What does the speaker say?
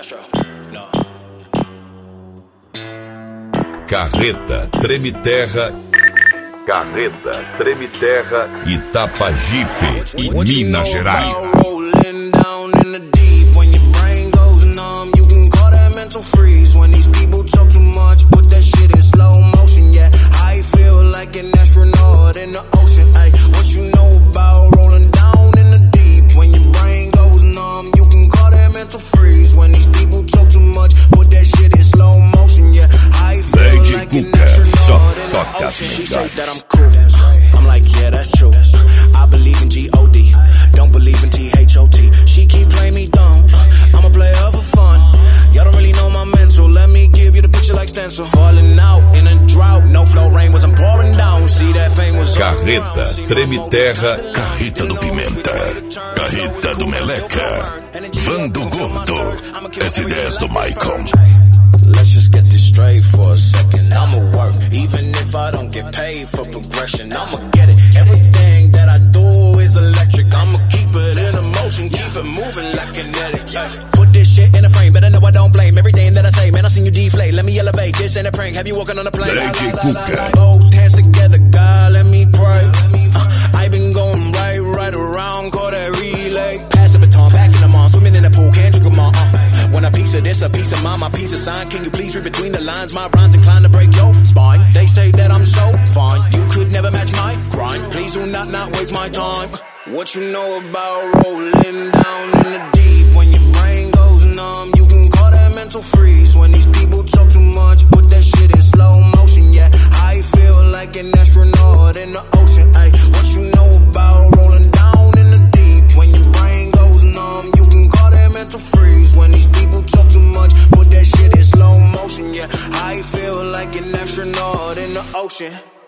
Carreta, Treme Terra. Carreta, Treme Terra, Itapajipe e Minas Gerais. She say that I'm cool. I'm like, yeah, that's true. I believe in G-O-D, don't believe in T-H-O-T. She keep playing me dumb. I'm a player for fun. Y'all don't really know my mental. Let me give you the picture like stencil. Falling out in a drought. No flow rain was I'm pouring down. See that pain was Carreta, Treme Terra. Carreta do Pimenta. Carreta do Meleca. Van do Gordo. As ideias do Maicon. Let's just get this straight for a second. I'ma work, even if I don't get paid for progression. I'ma get it. Everything that I do is electric. I'ma keep it in a motion, keep it moving like kinetic. Put this shit in a frame, better know I don't blame everything that I say. Man, I seen you deflate. Let me elevate. This ain't a prank. Have you walking on a plane? Both hands together, God, let me pray. I been going right around, call that relay. Pass the baton, back in the mall, swimming in the pool, can't drink them all. When a piece of this, a piece of mine, my piece of sign. Can you please read between the lines? My rhymes inclined to break your spine. They say that I'm so fine, you could never match my grind. Please do not waste my time. What you know about rolling down in the deep? When your brain goes numb, you can call that mental freeze. When these people talk too much, put that shit in slow motion. Yeah, I feel like an astronaut in the ocean. Ay, what you know about rolling down in the deep? When your brain goes numb, you can call that mental freeze. When these people talk too much, put that shit in slow motion. Yeah, I feel like an astronaut in the ocean.